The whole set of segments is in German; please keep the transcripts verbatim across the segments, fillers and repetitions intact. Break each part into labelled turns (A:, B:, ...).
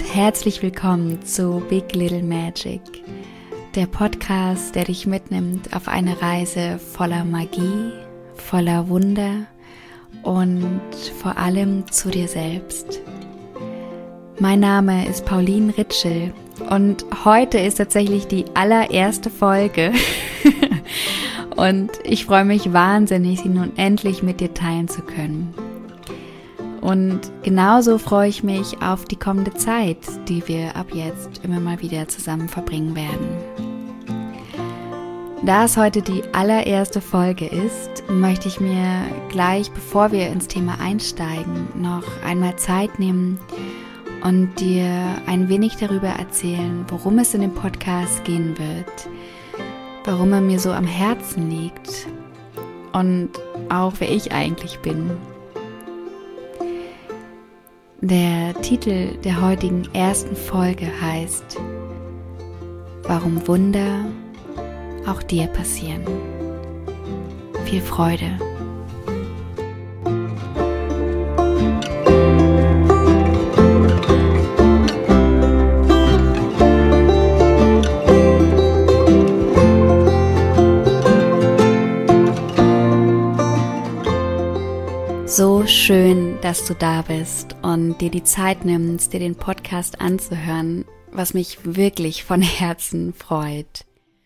A: und herzlich willkommen zu Big Little Magic, der Podcast, der dich mitnimmt auf eine Reise voller Magie, voller Wunder und vor allem zu dir selbst. Mein Name ist Pauline Ritschel und heute ist tatsächlich die allererste Folge und ich freue mich wahnsinnig, sie nun endlich mit dir teilen zu können. Und genauso freue ich mich auf die kommende Zeit, die wir ab jetzt immer mal wieder zusammen verbringen werden. Da es heute die allererste Folge ist, möchte ich mir gleich, bevor wir ins Thema einsteigen, noch einmal Zeit nehmen und dir ein wenig darüber erzählen, worum es in dem Podcast gehen wird, warum er mir so am Herzen liegt und auch wer ich eigentlich bin. Der Titel der heutigen ersten Folge heißt Warum Wunder auch dir passieren. Viel Freude! So schön, dass du da bist und dir die Zeit nimmst, dir den Podcast anzuhören, was mich wirklich von Herzen freut.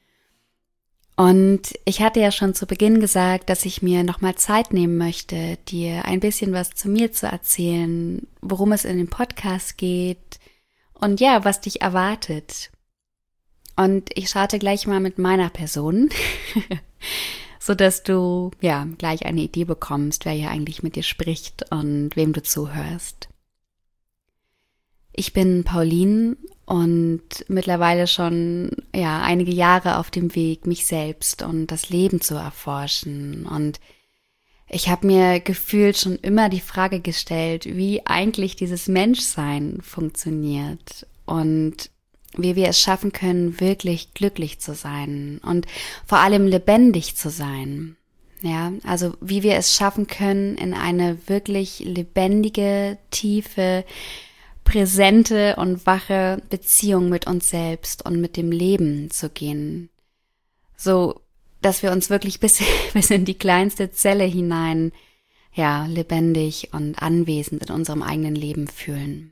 A: Und ich hatte ja schon zu Beginn gesagt, dass ich mir nochmal Zeit nehmen möchte, dir ein bisschen was zu mir zu erzählen, worum es in dem Podcast geht und ja, was dich erwartet. Und ich starte gleich mal mit meiner Person. So dass du ja gleich eine Idee bekommst, wer hier eigentlich mit dir spricht und wem du zuhörst. Ich bin Pauline und mittlerweile schon ja einige Jahre auf dem Weg, mich selbst und das Leben zu erforschen. Und ich habe mir gefühlt schon immer die Frage gestellt, wie eigentlich dieses Menschsein funktioniert und wie wir es schaffen können, wirklich glücklich zu sein und vor allem lebendig zu sein. Ja, also wie wir es schaffen können, in eine wirklich lebendige, tiefe, präsente und wache Beziehung mit uns selbst und mit dem Leben zu gehen. So, dass wir uns wirklich bis, bis in die kleinste Zelle hinein, ja, lebendig und anwesend in unserem eigenen Leben fühlen.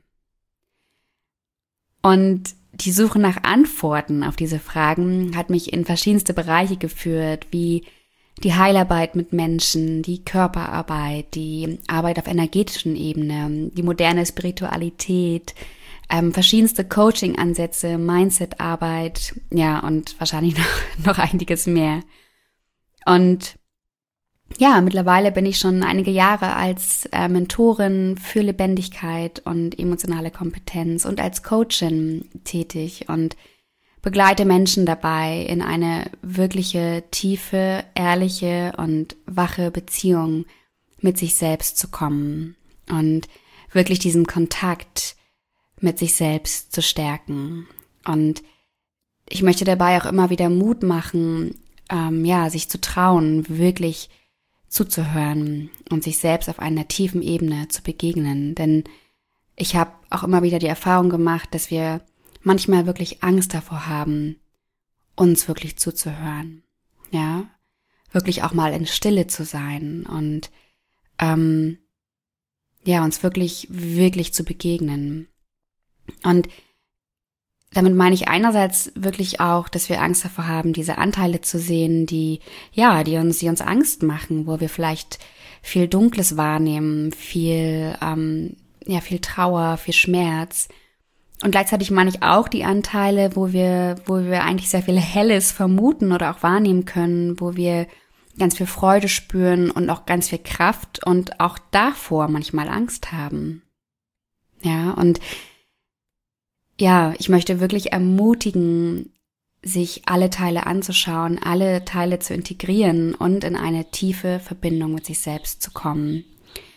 A: Und die Suche nach Antworten auf diese Fragen hat mich in verschiedenste Bereiche geführt, wie die Heilarbeit mit Menschen, die Körperarbeit, die Arbeit auf energetischen Ebene, die moderne Spiritualität, ähm, verschiedenste Coaching-Ansätze, Mindset-Arbeit, ja, und wahrscheinlich noch, noch einiges mehr. Und ja, mittlerweile bin ich schon einige Jahre als äh, Mentorin für Lebendigkeit und emotionale Kompetenz und als Coachin tätig und begleite Menschen dabei, in eine wirkliche, tiefe, ehrliche und wache Beziehung mit sich selbst zu kommen und wirklich diesen Kontakt mit sich selbst zu stärken. Und ich möchte dabei auch immer wieder Mut machen, ähm, ja, sich zu trauen, wirklich zuzuhören und sich selbst auf einer tiefen Ebene zu begegnen. Denn ich habe auch immer wieder die Erfahrung gemacht, dass wir manchmal wirklich Angst davor haben, uns wirklich zuzuhören. Ja, wirklich auch mal in Stille zu sein und ähm, ja, uns wirklich, wirklich zu begegnen. Und damit meine ich einerseits wirklich auch, dass wir Angst davor haben, diese Anteile zu sehen, die, ja, die uns, die uns Angst machen, wo wir vielleicht viel Dunkles wahrnehmen, viel, ähm, ja, viel Trauer, viel Schmerz. Und gleichzeitig meine ich auch die Anteile, wo wir, wo wir eigentlich sehr viel Helles vermuten oder auch wahrnehmen können, wo wir ganz viel Freude spüren und auch ganz viel Kraft und auch davor manchmal Angst haben. Ja, und ja, ich möchte wirklich ermutigen, sich alle Teile anzuschauen, alle Teile zu integrieren und in eine tiefe Verbindung mit sich selbst zu kommen.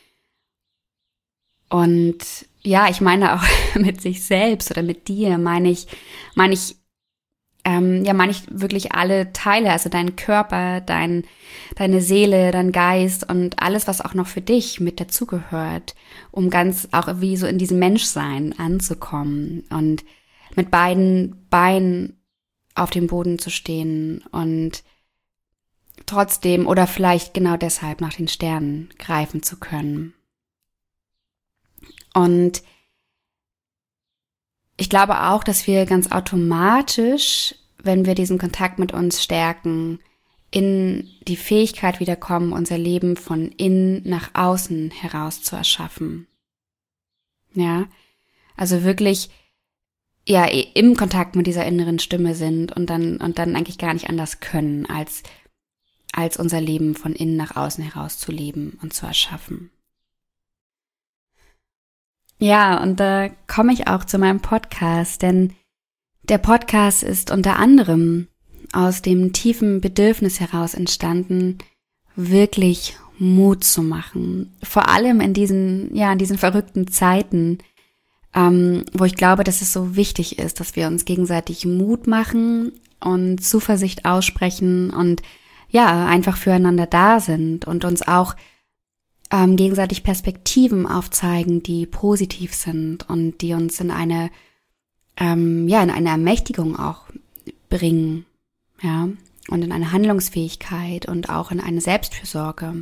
A: Und ja, ich meine auch mit sich selbst oder mit dir, meine ich, meine ich ähm, ja meine ich wirklich alle Teile, also deinen Körper, dein, deine Seele, dein Geist und alles, was auch noch für dich mit dazugehört, um ganz auch wie so in diesem Menschsein anzukommen und mit beiden Beinen auf dem Boden zu stehen und trotzdem oder vielleicht genau deshalb nach den Sternen greifen zu können. Und ich glaube auch, dass wir ganz automatisch, wenn wir diesen Kontakt mit uns stärken, in die Fähigkeit wiederkommen, unser Leben von innen nach außen heraus zu erschaffen. Ja, also wirklich ja im Kontakt mit dieser inneren Stimme sind und dann und dann eigentlich gar nicht anders können, als als unser Leben von innen nach außen heraus zu leben und zu erschaffen. Ja, und da komme ich auch zu meinem Podcast, denn der Podcast ist unter anderem aus dem tiefen Bedürfnis heraus entstanden, wirklich Mut zu machen. Vor allem in diesen, ja, in diesen verrückten Zeiten, ähm, wo ich glaube, dass es so wichtig ist, dass wir uns gegenseitig Mut machen und Zuversicht aussprechen und ja, einfach füreinander da sind und uns auch ähm, gegenseitig Perspektiven aufzeigen, die positiv sind und die uns in eine, ähm, ja, in eine Ermächtigung auch bringen, ja, und in eine Handlungsfähigkeit und auch in eine Selbstfürsorge.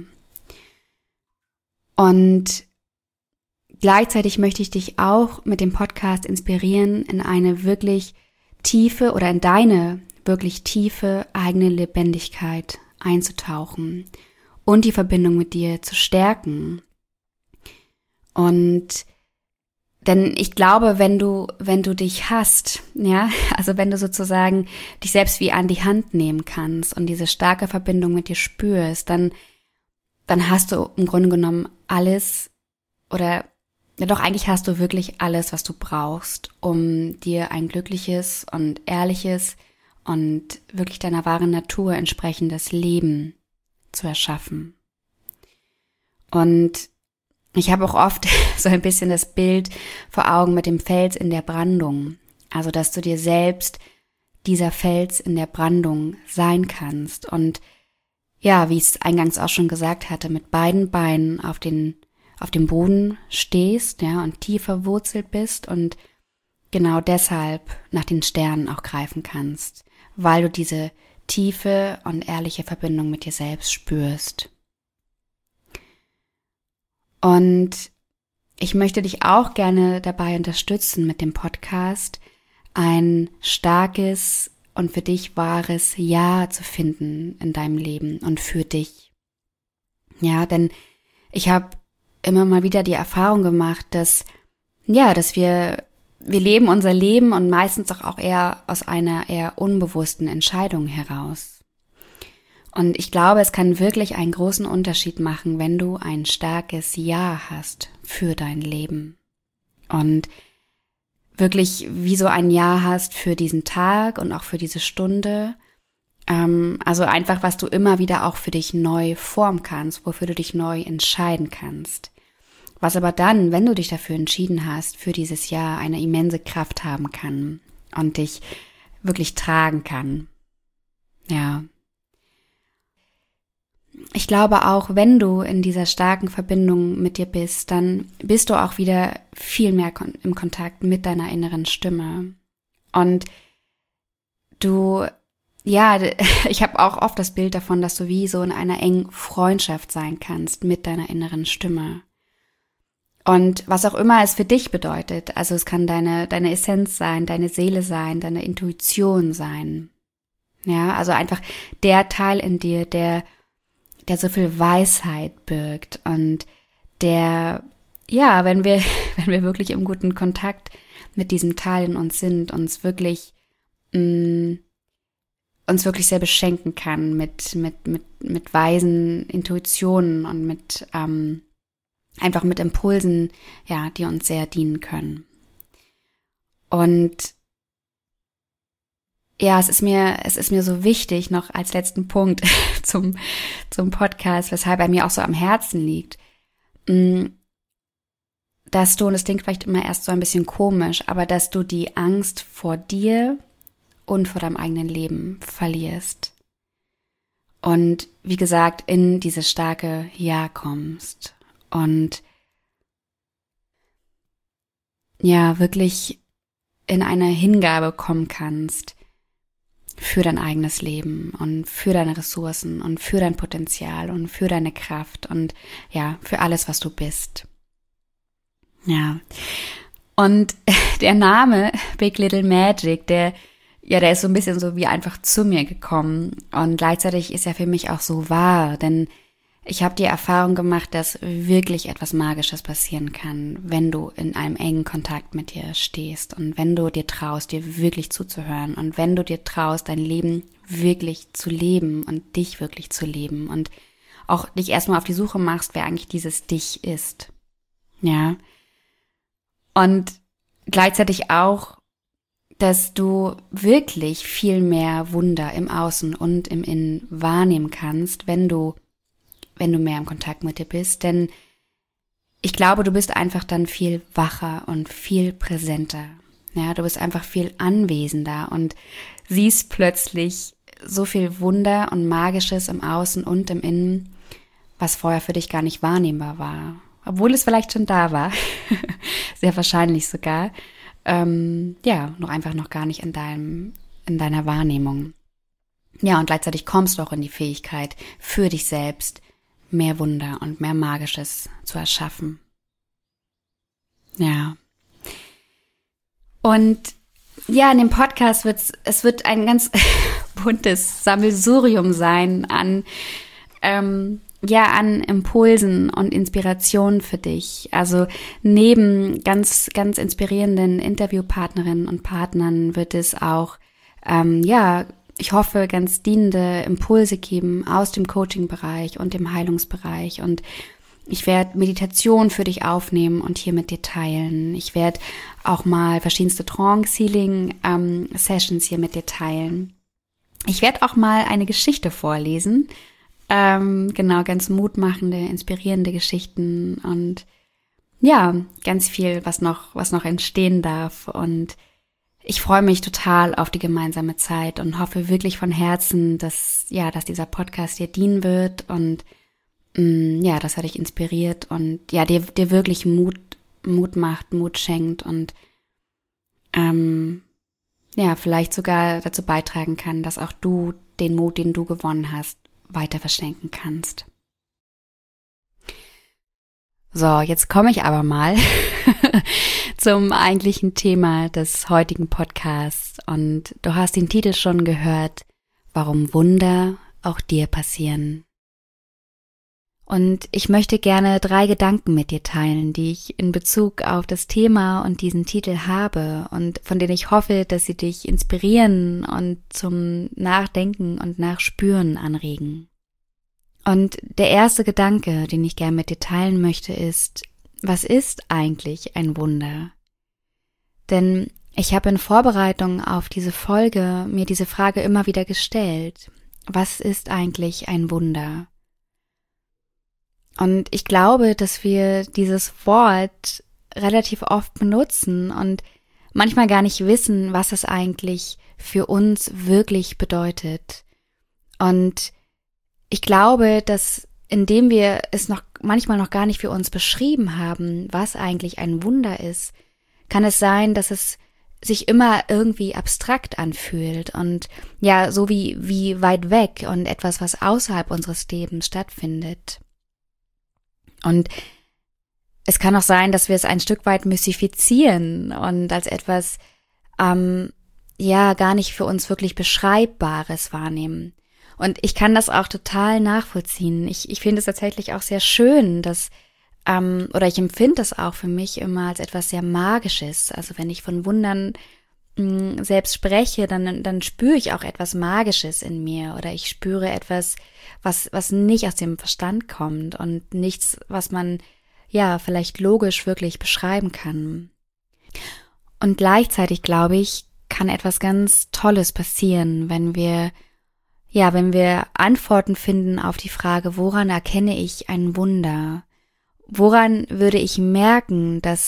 A: Und gleichzeitig möchte ich dich auch mit dem Podcast inspirieren, in eine wirklich tiefe oder in deine wirklich tiefe eigene Lebendigkeit einzutauchen und die Verbindung mit dir zu stärken. Und denn ich glaube, wenn du, wenn du dich hast, ja, also wenn du sozusagen dich selbst wie an die Hand nehmen kannst und diese starke Verbindung mit dir spürst, dann, dann hast du im Grunde genommen alles oder ja doch eigentlich hast du wirklich alles, was du brauchst, um dir ein glückliches und ehrliches und wirklich deiner wahren Natur entsprechendes Leben zu erschaffen. Und ich habe auch oft so ein bisschen das Bild vor Augen mit dem Fels in der Brandung. Also, dass du dir selbst dieser Fels in der Brandung sein kannst. Und ja, wie ich es eingangs auch schon gesagt hatte, mit beiden Beinen auf den, auf dem Boden stehst, ja, und tief verwurzelt bist und genau deshalb nach den Sternen auch greifen kannst, weil du diese tiefe und ehrliche Verbindung mit dir selbst spürst. Und ich möchte dich auch gerne dabei unterstützen mit dem Podcast, ein starkes und für dich wahres Ja zu finden in deinem Leben und für dich. Ja, denn ich habe immer mal wieder die Erfahrung gemacht, dass, ja, dass wir, wir leben unser Leben und meistens auch eher aus einer eher unbewussten Entscheidung heraus. Und ich glaube, es kann wirklich einen großen Unterschied machen, wenn du ein starkes Ja hast für dein Leben. Und wirklich wie so ein Ja hast für diesen Tag und auch für diese Stunde. Ähm, also einfach, was du immer wieder auch für dich neu formen kannst, wofür du dich neu entscheiden kannst. Was aber dann, wenn du dich dafür entschieden hast, für dieses Ja eine immense Kraft haben kann und dich wirklich tragen kann. Ja. Ich glaube auch, wenn du in dieser starken Verbindung mit dir bist, dann bist du auch wieder viel mehr im Kontakt mit deiner inneren Stimme. Und du, ja, ich habe auch oft das Bild davon, dass du wie so in einer engen Freundschaft sein kannst mit deiner inneren Stimme. Und was auch immer es für dich bedeutet, also es kann deine, deine Essenz sein, deine Seele sein, deine Intuition sein. Ja, also einfach der Teil in dir, der der so viel Weisheit birgt und der, ja, wenn wir, wenn wir wirklich im guten Kontakt mit diesem Teil in uns sind, uns wirklich, mh, uns wirklich sehr beschenken kann mit, mit, mit, mit weisen Intuitionen und mit, ähm, einfach mit Impulsen, ja, die uns sehr dienen können. Und ja, es ist mir, es ist mir so wichtig, noch als letzten Punkt zum, zum Podcast, weshalb er mir auch so am Herzen liegt, dass du, und das klingt vielleicht immer erst so ein bisschen komisch, aber dass du die Angst vor dir und vor deinem eigenen Leben verlierst. Und wie gesagt, in dieses starke Ja kommst und ja, wirklich in eine Hingabe kommen kannst für dein eigenes Leben und für deine Ressourcen und für dein Potenzial und für deine Kraft und ja, für alles, was du bist. Ja. Und der Name Big Little Magic, der ja, der ist so ein bisschen so wie einfach zu mir gekommen und gleichzeitig ist er für mich auch so wahr, denn ich habe die Erfahrung gemacht, dass wirklich etwas Magisches passieren kann, wenn du in einem engen Kontakt mit dir stehst und wenn du dir traust, dir wirklich zuzuhören und wenn du dir traust, dein Leben wirklich zu leben und dich wirklich zu leben und auch dich erstmal auf die Suche machst, wer eigentlich dieses Dich ist. Ja. Und gleichzeitig auch, dass du wirklich viel mehr Wunder im Außen und im Innen wahrnehmen kannst, wenn du, wenn du mehr im Kontakt mit dir bist. Denn ich glaube, du bist einfach dann viel wacher und viel präsenter. Ja, du bist einfach viel anwesender und siehst plötzlich so viel Wunder und Magisches im Außen und im Innen, was vorher für dich gar nicht wahrnehmbar war. Obwohl es vielleicht schon da war. Sehr wahrscheinlich sogar. Ähm, ja, noch einfach noch gar nicht in deinem, in deiner Wahrnehmung. Ja, und gleichzeitig kommst du auch in die Fähigkeit, für dich selbst mehr Wunder und mehr Magisches zu erschaffen. Ja. Und ja, in dem Podcast wird's, es wird ein ganz buntes Sammelsurium sein an, ähm, ja, an Impulsen und Inspirationen für dich. Also neben ganz, ganz inspirierenden Interviewpartnerinnen und Partnern wird es auch, ähm, ja, ich hoffe, ganz dienende Impulse geben aus dem Coaching-Bereich und dem Heilungsbereich. Und ich werde Meditation für dich aufnehmen und hier mit dir teilen. Ich werde auch mal verschiedenste Trance-Healing-Sessions ähm, hier mit dir teilen. Ich werde auch mal eine Geschichte vorlesen. Ähm, genau, ganz mutmachende, inspirierende Geschichten und ja, ganz viel, was noch, was noch entstehen darf. Und ich freue mich total auf die gemeinsame Zeit und hoffe wirklich von Herzen, dass, ja, dass dieser Podcast dir dienen wird und, mh, ja, dass er dich inspiriert und, ja, dir, dir wirklich Mut, Mut macht, Mut schenkt und, ähm, ja, vielleicht sogar dazu beitragen kann, dass auch du den Mut, den du gewonnen hast, weiter verschenken kannst. So, jetzt komme ich aber mal zum eigentlichen Thema des heutigen Podcasts und du hast den Titel schon gehört, warum Wunder auch dir passieren. Und ich möchte gerne drei Gedanken mit dir teilen, die ich in Bezug auf das Thema und diesen Titel habe und von denen ich hoffe, dass sie dich inspirieren und zum Nachdenken und Nachspüren anregen. Und der erste Gedanke, den ich gerne mit dir teilen möchte, ist, was ist eigentlich ein Wunder? Denn ich habe in Vorbereitung auf diese Folge mir diese Frage immer wieder gestellt. Was ist eigentlich ein Wunder? Und ich glaube, dass wir dieses Wort relativ oft benutzen und manchmal gar nicht wissen, was es eigentlich für uns wirklich bedeutet. Und ich glaube, dass indem wir es noch manchmal noch gar nicht für uns beschrieben haben, was eigentlich ein Wunder ist, kann es sein, dass es sich immer irgendwie abstrakt anfühlt und ja, so wie, wie weit weg und etwas, was außerhalb unseres Lebens stattfindet. Und es kann auch sein, dass wir es ein Stück weit mystifizieren und als etwas, ähm, ja, gar nicht für uns wirklich Beschreibbares wahrnehmen. Und ich kann das auch total nachvollziehen. Ich, ich finde es tatsächlich auch sehr schön, dass, ähm, oder ich empfinde das auch für mich immer als etwas sehr Magisches. Also wenn ich von Wundern mh, selbst spreche, dann, dann spüre ich auch etwas Magisches in mir oder ich spüre etwas, was, was nicht aus dem Verstand kommt und nichts, was man, ja, vielleicht logisch wirklich beschreiben kann. Und gleichzeitig, glaube ich, kann etwas ganz Tolles passieren, wenn wir Ja, wenn wir Antworten finden auf die Frage, woran erkenne ich ein Wunder? Woran würde ich merken, dass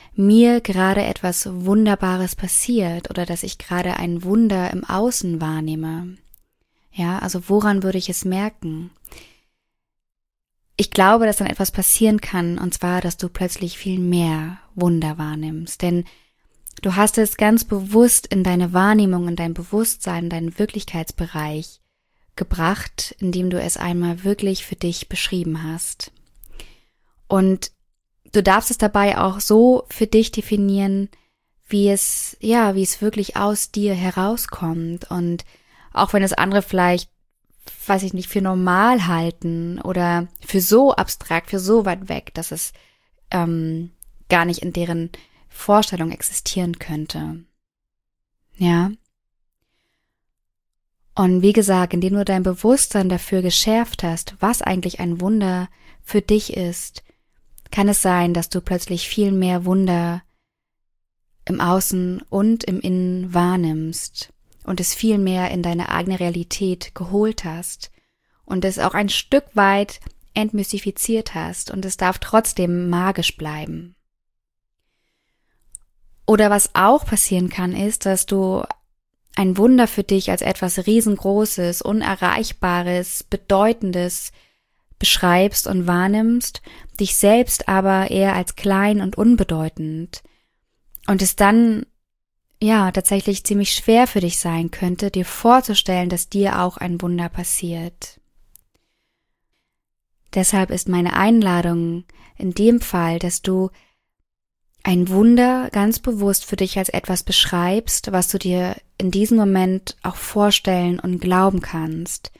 A: mir gerade etwas Wunderbares passiert oder dass ich gerade ein Wunder im Außen wahrnehme. Ja, also woran würde ich es merken? Ich glaube, dass dann etwas passieren kann, und zwar, dass du plötzlich viel mehr Wunder wahrnimmst, denn du hast es ganz bewusst in deine Wahrnehmung, in dein Bewusstsein, in deinen Wirklichkeitsbereich gebracht, indem du es einmal wirklich für dich beschrieben hast. Und du darfst es dabei auch so für dich definieren, wie es, ja, wie es wirklich aus dir herauskommt. Und auch wenn es andere vielleicht, weiß ich nicht, für normal halten oder für so abstrakt, für so weit weg, dass es ähm, gar nicht in deren Vorstellung existieren könnte. Ja. Und wie gesagt, indem du dein Bewusstsein dafür geschärft hast, was eigentlich ein Wunder für dich ist, kann es sein, dass du plötzlich viel mehr Wunder im Außen und im Innen wahrnimmst und es viel mehr in deine eigene Realität geholt hast und es auch ein Stück weit entmystifiziert hast und es darf trotzdem magisch bleiben. Oder was auch passieren kann, ist, dass du ein Wunder für dich als etwas Riesengroßes, Unerreichbares, Bedeutendes beschreibst und wahrnimmst, dich selbst aber eher als klein und unbedeutend und es dann ja tatsächlich ziemlich schwer für dich sein könnte, dir vorzustellen, dass dir auch ein Wunder passiert. Deshalb ist meine Einladung in dem Fall, dass du ein Wunder ganz bewusst für dich als etwas beschreibst, was du dir in diesem Moment auch vorstellen und glauben kannst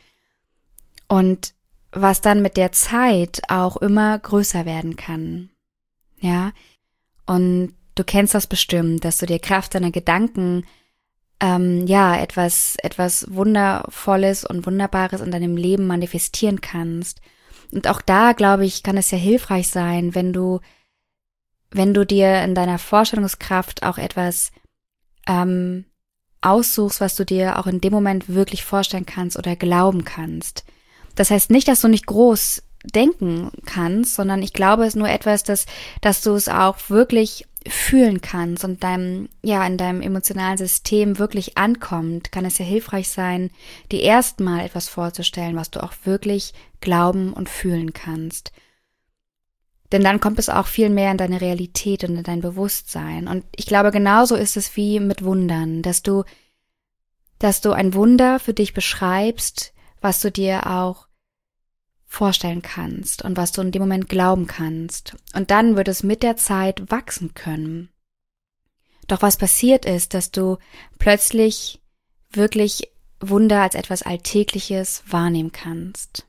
A: und was dann mit der Zeit auch immer größer werden kann. Ja, und du kennst das bestimmt, dass du dir Kraft deiner Gedanken ähm, ja etwas etwas Wundervolles und Wunderbares in deinem Leben manifestieren kannst. Und auch da, glaube ich, kann es ja hilfreich sein, wenn du wenn du dir in deiner Vorstellungskraft auch etwas ähm, aussuchst, was du dir auch in dem Moment wirklich vorstellen kannst oder glauben kannst. Das heißt nicht, dass du nicht groß denken kannst, sondern ich glaube, es ist nur etwas, dass, dass du es auch wirklich fühlen kannst und deinem, ja, in deinem emotionalen System wirklich ankommt, kann es ja hilfreich sein, dir erstmal etwas vorzustellen, was du auch wirklich glauben und fühlen kannst. Denn dann kommt es auch viel mehr in deine Realität und in dein Bewusstsein. Und ich glaube, genauso ist es wie mit Wundern, dass du, dass du ein Wunder für dich beschreibst, was du dir auch vorstellen kannst und was du in dem Moment glauben kannst. Und dann wird es mit der Zeit wachsen können. Doch was passiert ist, dass du plötzlich wirklich Wunder als etwas Alltägliches wahrnehmen kannst.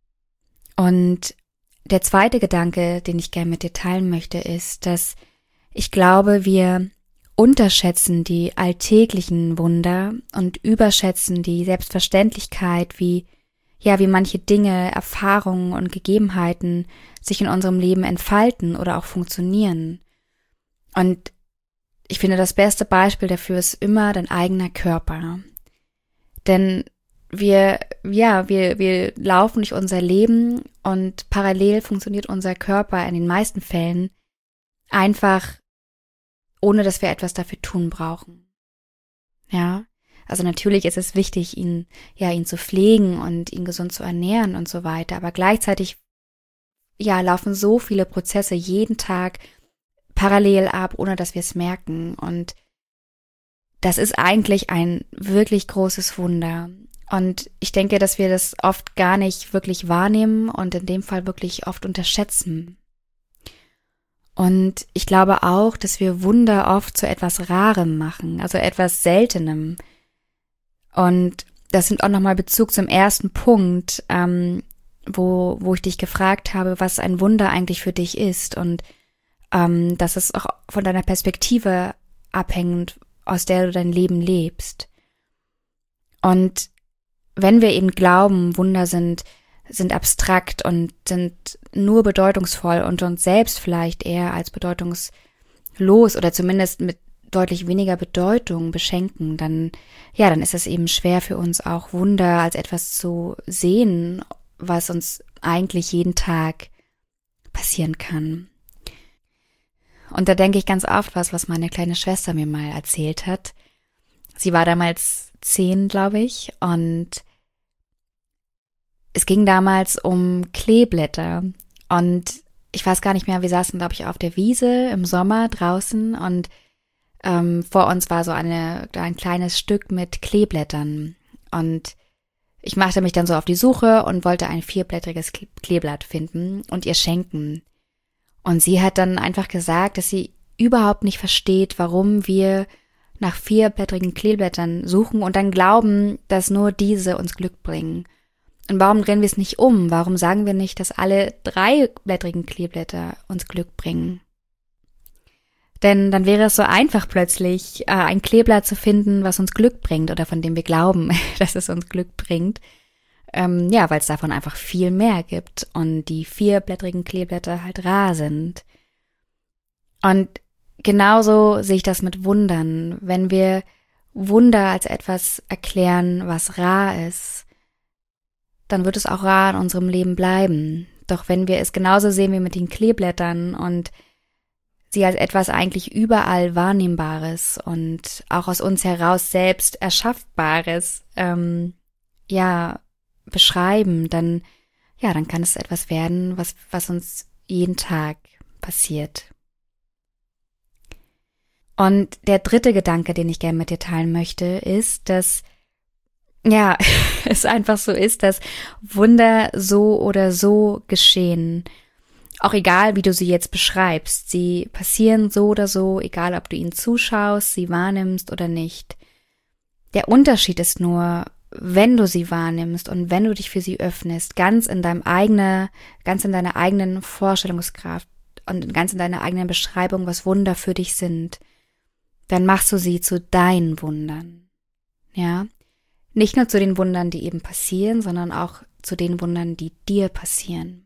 A: Und der zweite Gedanke, den ich gerne mit dir teilen möchte, ist, dass ich glaube, wir unterschätzen die alltäglichen Wunder und überschätzen die Selbstverständlichkeit, wie ja, wie manche Dinge, Erfahrungen und Gegebenheiten sich in unserem Leben entfalten oder auch funktionieren. Und ich finde, das beste Beispiel dafür ist immer dein eigener Körper. Denn wir, ja, wir, wir laufen durch unser Leben und parallel funktioniert unser Körper in den meisten Fällen einfach, ohne dass wir etwas dafür tun brauchen. Ja. Also natürlich ist es wichtig, ihn, ja, ihn zu pflegen und ihn gesund zu ernähren und so weiter. Aber gleichzeitig, ja, laufen so viele Prozesse jeden Tag parallel ab, ohne dass wir es merken. Und das ist eigentlich ein wirklich großes Wunder. Und ich denke, dass wir das oft gar nicht wirklich wahrnehmen und in dem Fall wirklich oft unterschätzen. Und ich glaube auch, dass wir Wunder oft zu etwas Rarem machen, also etwas Seltenem. Und das nimmt auch nochmal Bezug zum ersten Punkt, ähm, wo wo ich dich gefragt habe, was ein Wunder eigentlich für dich ist. Und ähm, das ist auch von deiner Perspektive abhängend, aus der du dein Leben lebst. Und wenn wir eben glauben, Wunder sind sind abstrakt und sind nur bedeutungsvoll und uns selbst vielleicht eher als bedeutungslos oder zumindest mit deutlich weniger Bedeutung beschenken, dann, ja, dann ist es eben schwer für uns auch Wunder als etwas zu sehen, was uns eigentlich jeden Tag passieren kann. Und da denke ich ganz oft was, was meine kleine Schwester mir mal erzählt hat. Sie war damals zehn, glaube ich, und es ging damals um Kleeblätter. Und ich weiß gar nicht mehr, wir saßen, glaube ich, auf der Wiese im Sommer draußen und ähm, vor uns war so eine, ein kleines Stück mit Kleeblättern. Und ich machte mich dann so auf die Suche und wollte ein vierblättriges Kleeblatt finden und ihr schenken. Und sie hat dann einfach gesagt, dass sie überhaupt nicht versteht, warum wir nach vierblättrigen Kleeblättern suchen und dann glauben, dass nur diese uns Glück bringen. Und warum drehen wir es nicht um? Warum sagen wir nicht, dass alle dreiblättrigen Kleeblätter uns Glück bringen? Denn dann wäre es so einfach plötzlich, äh, ein Kleeblatt zu finden, was uns Glück bringt oder von dem wir glauben, dass es uns Glück bringt. Ähm, ja, weil es davon einfach viel mehr gibt und die vierblättrigen Kleeblätter halt rar sind. Und genauso sehe ich das mit Wundern. Wenn wir Wunder als etwas erklären, was rar ist, dann wird es auch rar in unserem Leben bleiben. Doch wenn wir es genauso sehen wie mit den Kleeblättern und sie als etwas eigentlich überall Wahrnehmbares und auch aus uns heraus selbst Erschaffbares, ähm, ja, beschreiben, dann, ja, dann kann es etwas werden, was, was uns jeden Tag passiert. Und der dritte Gedanke, den ich gerne mit dir teilen möchte, ist, dass, ja, es einfach so ist, dass Wunder so oder so geschehen. Auch egal, wie du sie jetzt beschreibst, sie passieren so oder so, egal ob du ihnen zuschaust, sie wahrnimmst oder nicht. Der Unterschied ist nur, wenn du sie wahrnimmst und wenn du dich für sie öffnest, ganz in deinem eigenen, ganz in deiner eigenen Vorstellungskraft und ganz in deiner eigenen Beschreibung, was Wunder für dich sind, dann machst du sie zu deinen Wundern. Ja? Nicht nur zu den Wundern, die eben passieren, sondern auch zu den Wundern, die dir passieren.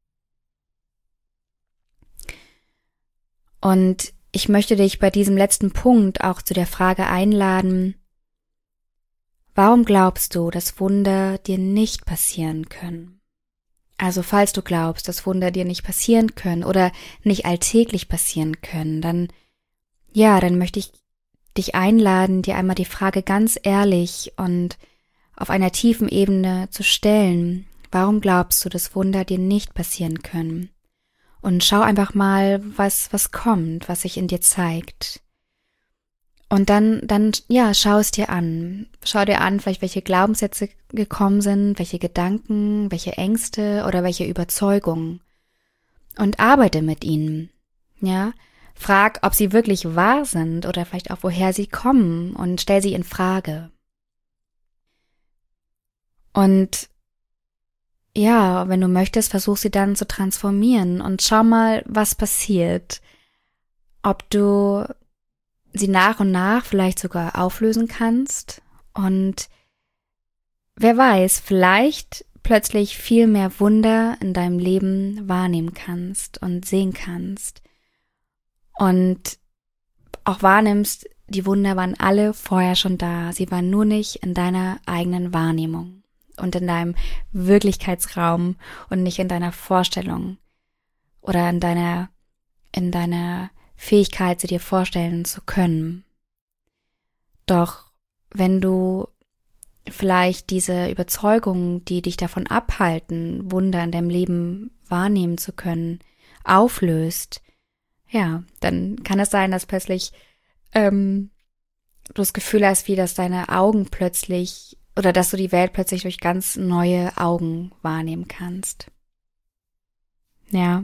A: Und ich möchte dich bei diesem letzten Punkt auch zu der Frage einladen, warum glaubst du, dass Wunder dir nicht passieren können? Also falls du glaubst, dass Wunder dir nicht passieren können oder nicht alltäglich passieren können, dann, ja, dann möchte ich dich einladen, dir einmal die Frage ganz ehrlich und auf einer tiefen Ebene zu stellen, warum glaubst du, dass Wunder dir nicht passieren können? Und schau einfach mal, was, was kommt, was sich in dir zeigt. Und dann, dann, ja, schau es dir an. Schau dir an, vielleicht welche Glaubenssätze gekommen sind, welche Gedanken, welche Ängste oder welche Überzeugungen. Und arbeite mit ihnen, ja. Frag, ob sie wirklich wahr sind oder vielleicht auch, woher sie kommen und stell sie in Frage. Und ja, wenn du möchtest, versuch sie dann zu transformieren und schau mal, was passiert. Ob du sie nach und nach vielleicht sogar auflösen kannst und wer weiß, vielleicht plötzlich viel mehr Wunder in deinem Leben wahrnehmen kannst und sehen kannst und auch wahrnimmst, die Wunder waren alle vorher schon da, sie waren nur nicht in deiner eigenen Wahrnehmung und in deinem Wirklichkeitsraum und nicht in deiner Vorstellung oder in deiner, in deiner Fähigkeit, sie dir vorstellen zu können. Doch wenn du vielleicht diese Überzeugungen, die dich davon abhalten, Wunder in deinem Leben wahrnehmen zu können, auflöst, ja, dann kann es sein, dass plötzlich ähm, du das Gefühl hast, wie dass deine Augen plötzlich oder dass du die Welt plötzlich durch ganz neue Augen wahrnehmen kannst. Ja.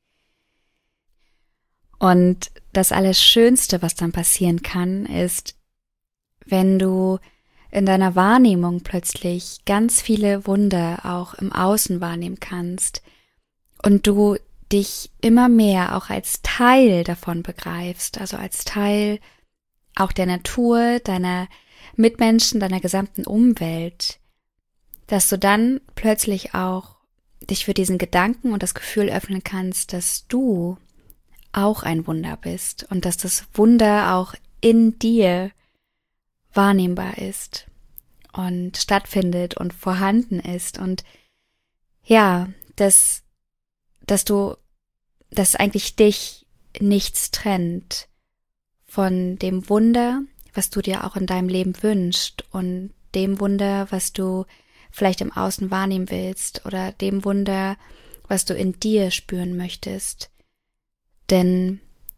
A: Und das Allerschönste, was dann passieren kann, ist, wenn du in deiner Wahrnehmung plötzlich ganz viele Wunder auch im Außen wahrnehmen kannst und du dich immer mehr auch als Teil davon begreifst, also als Teil auch der Natur, deiner Mitmenschen, deiner gesamten Umwelt, dass du dann plötzlich auch dich für diesen Gedanken und das Gefühl öffnen kannst, dass du auch ein Wunder bist und dass das Wunder auch in dir wahrnehmbar ist und stattfindet und vorhanden ist und ja, dass, dass du, dass eigentlich dich nichts trennt von dem Wunder, was du dir auch in deinem Leben wünschst und dem Wunder, was du vielleicht im Außen wahrnehmen willst oder dem Wunder, was du in dir spüren möchtest. Denn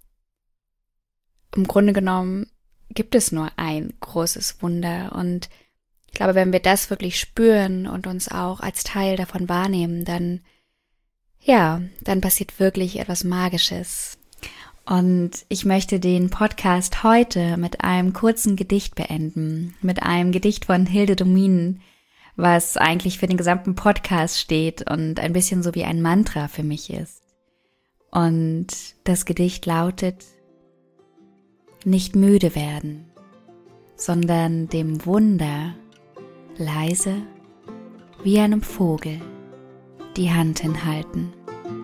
A: im Grunde genommen gibt es nur ein großes Wunder und ich glaube, wenn wir das wirklich spüren und uns auch als Teil davon wahrnehmen, dann, ja, dann passiert wirklich etwas Magisches. Und ich möchte den Podcast heute mit einem kurzen Gedicht beenden, mit einem Gedicht von Hilde Dominen, was eigentlich für den gesamten Podcast steht und ein bisschen so wie ein Mantra für mich ist. Und das Gedicht lautet: Nicht müde werden, sondern dem Wunder leise wie einem Vogel die Hand hinhalten.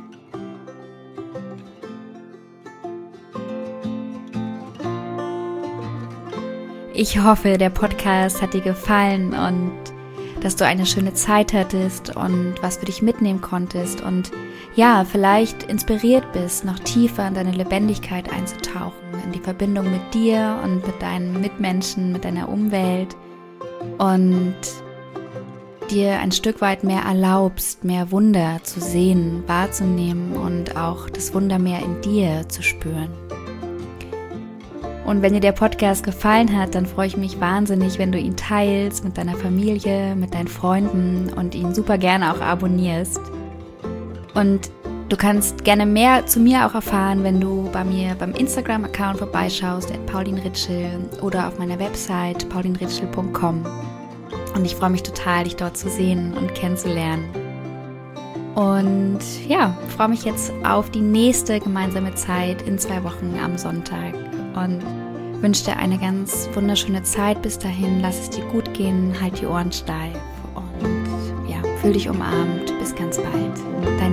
A: Ich hoffe, der Podcast hat dir gefallen und dass du eine schöne Zeit hattest und was für dich mitnehmen konntest und ja, vielleicht inspiriert bist, noch tiefer in deine Lebendigkeit einzutauchen, in die Verbindung mit dir und mit deinen Mitmenschen, mit deiner Umwelt und dir ein Stück weit mehr erlaubst, mehr Wunder zu sehen, wahrzunehmen und auch das Wunder mehr in dir zu spüren. Und wenn dir der Podcast gefallen hat, dann freue ich mich wahnsinnig, wenn du ihn teilst mit deiner Familie, mit deinen Freunden und ihn super gerne auch abonnierst. Und du kannst gerne mehr zu mir auch erfahren, wenn du bei mir beim Instagram-Account vorbeischaust, at paulinritschel, oder auf meiner Website paulinritschel punkt com. Und ich freue mich total, dich dort zu sehen und kennenzulernen. Und ja, freue mich jetzt auf die nächste gemeinsame Zeit in zwei Wochen am Sonntag. Und wünsche dir eine ganz wunderschöne Zeit bis dahin. Lass es dir gut gehen, halt die Ohren steif und ja, fühl dich umarmt. Bis ganz bald. Deine